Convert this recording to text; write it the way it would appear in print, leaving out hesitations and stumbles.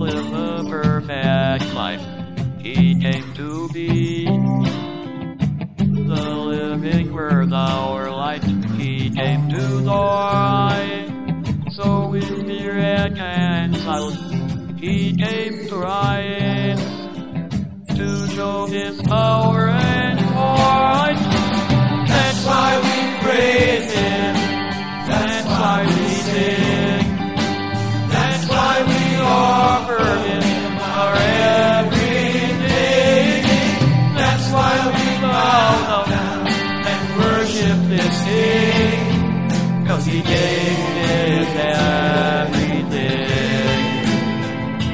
live a perfect life. He came to be the living word, our light. He came to die, so with spirit and silence, he came to rise, to show his power and might. That's why we praise